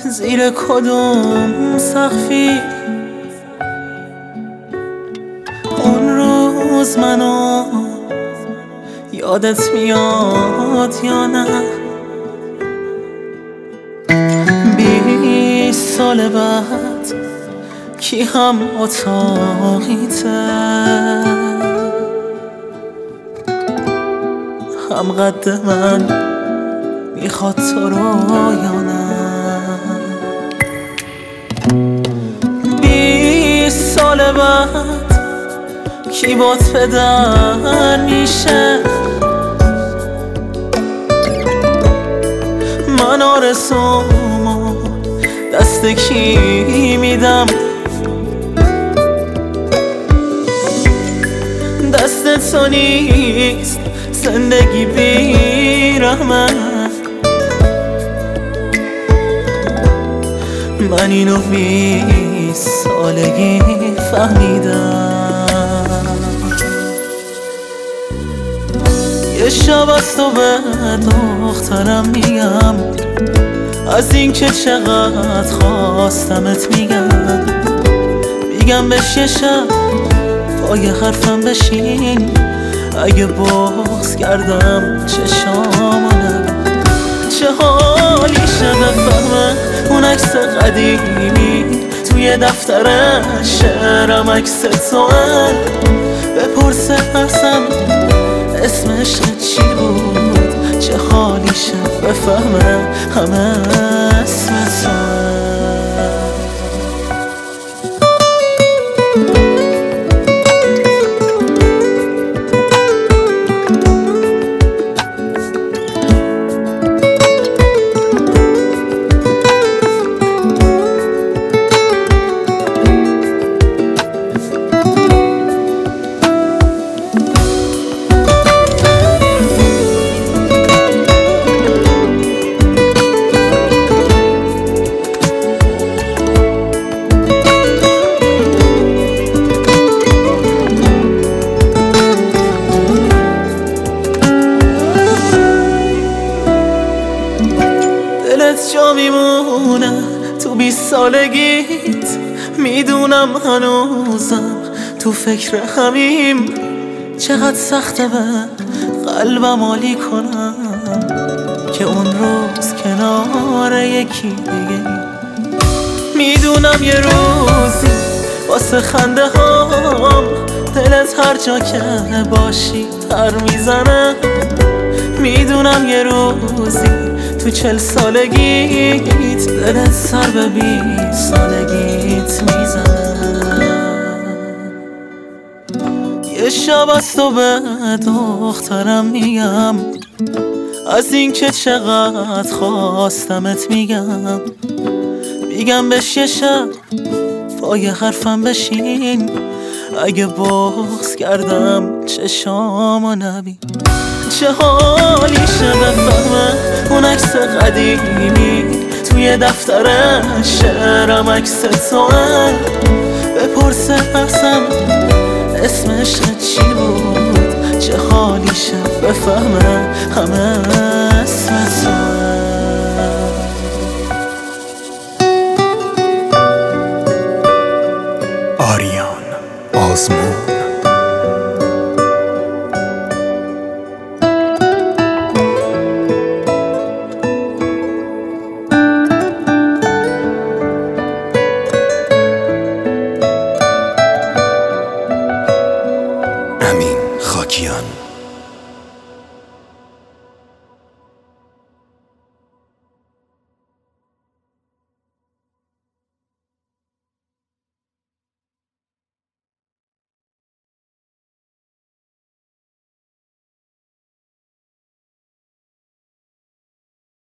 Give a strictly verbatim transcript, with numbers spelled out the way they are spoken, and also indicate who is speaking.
Speaker 1: زیر کدوم سقفی اون روز منو یادت میاد یا نه؟ بیست سال بعد کی هم اتاقیته، هم قد من میخواد تو رو یا نه؟ بیست سال بعد کی بات پدر میشه؟ من آرزومو دست کی میدم؟ دست تو نیست زندگی بی رحمت. من اینو بیست سالگی فهمیدم. یه شب از تو به دخترم میگم، از این که چقدر خواستمت میگم. میگم بهش یه شب پای حرفم بشین، اگه بغض کردم چشامو نبین. چه حالی شد بفهمه اون عکس قدیمی توی دفتر شعرم عکس توه. بپرسه ازم اسم عشق چی بود، چه حالی شد بفهمه همه اسم توه. دلت جا میمونه تو بیست سالگیت، میدونم هنوزم تو فکر همیم. چقدر سخته به قلبم عالی کنم که اون روز کنار یکی دیگه. میدونم یه روزی واسه خنده هام دلت هر جا که باشی پر میزنه. میدونم یه روزی تو چل سالگیت دلت سر به بیست سالگیت میزنه. یه شب از تو به دخترم میگم، از این که چقدر خواستمت میگم. میگم بهش یه شب پای حرفم بشین، اگه بغض کردم چشامو نبین. چه حالی شد بفهمه اون عکس قدیمی توی دفتر شعرم عکس توه. بپرسه ازم اسم عشق چی بود، چه حالی شد بفهمه همه اسم توه.
Speaker 2: آریان آزمون